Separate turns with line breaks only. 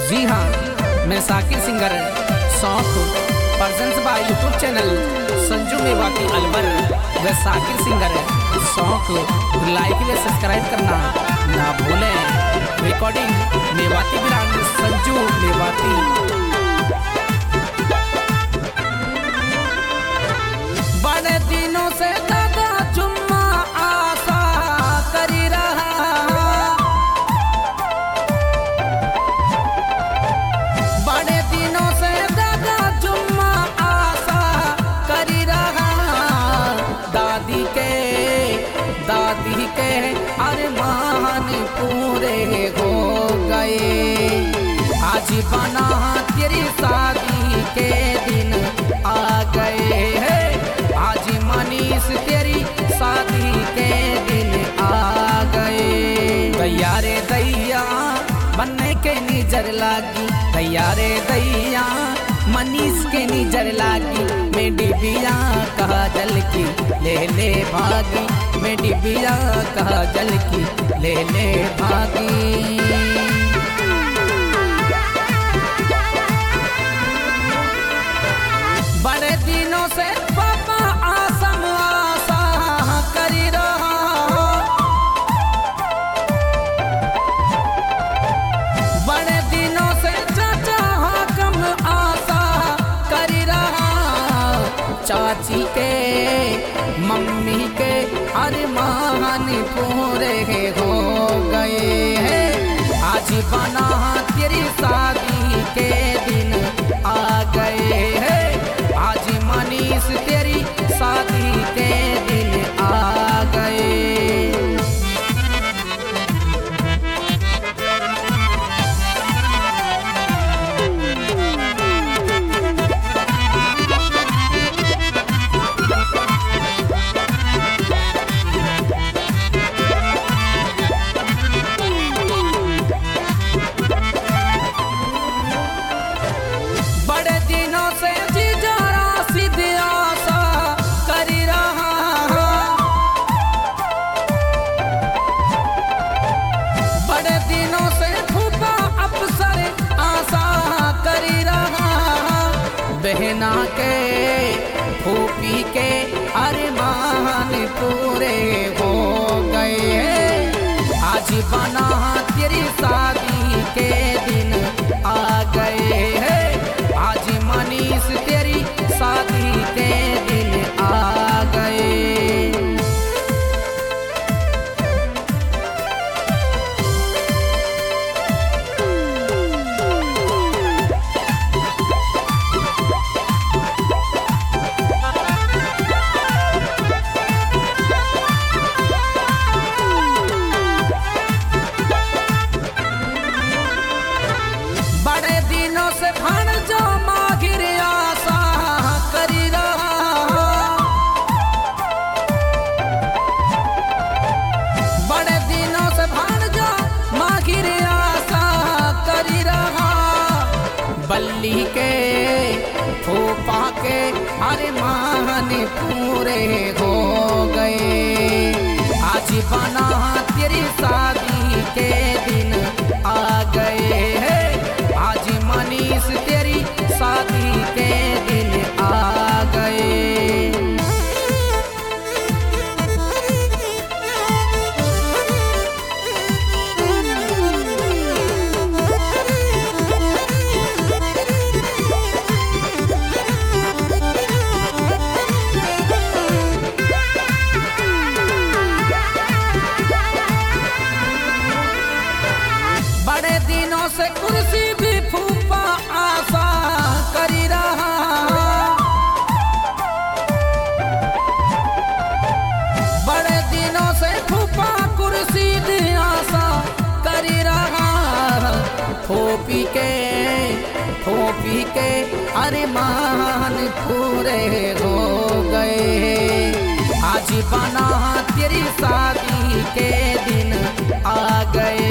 जी हाँ, मैं साकिर सिंगर शौक presents by YouTube channel Sanju Mewati Alwar व साकिर सिंगर शौक लाइक व सब्सक्राइब करना ना भूलें। Recording Mewati brand Sanju Mewati. बड़े दिनों से दादा जुम्मा आशा करी रहा, बड़े दिनों से दादा जुम्मा आशा करी रहा। दादी के अरमान पूरे हो गए, आज बना तेरी शादी के दिन आ गए हैं। आज मनीष तेरी शादी के दिन आ गए। दैया रे दैया बनने के निजर लागी, दैया रे दैया मनीष के निजर लागी। मैं डिबिया कहा जल की ले ले भागी, मैं डिबिया कहा जल की ले ले भागी। बड़े दिनों से पापा आसम आशा करी रहा, बड़े दिनों से चाचा हाकम आशा करी रहा। चाची के मम्मी के अरमान पूरे हो गए हैं। आज बना तेरी शादी के दिन आ गए हैं। आज मनीष तेरी शादी के दिन आ गए। बहना के फूफी के अरमान पूरे हो गए हैं। आज बना तेरी शादी के दिन आ गए हैं। आज मनीष तेरी शादी के दिन आ गए। से भान जो मागिर आशा करी रहा, बड़े दिनों से भान जो मागिर आशा करी रहा। बल्ली के फूफा के अरमान पूरे हो गए। आज बना तेरी शादी के दिन आ गए हैं। आज मनीष तेरी शादी के दिन आ गए। बड़े दिनों से कुर्सी भी फूफा आशा करी रहा, बड़े दिनों से फूफा कुर्सी भी आशा करी रहा। फूफी के अरमान पूरे हो गए। आज बना तेरी शादी के दिन आ गए।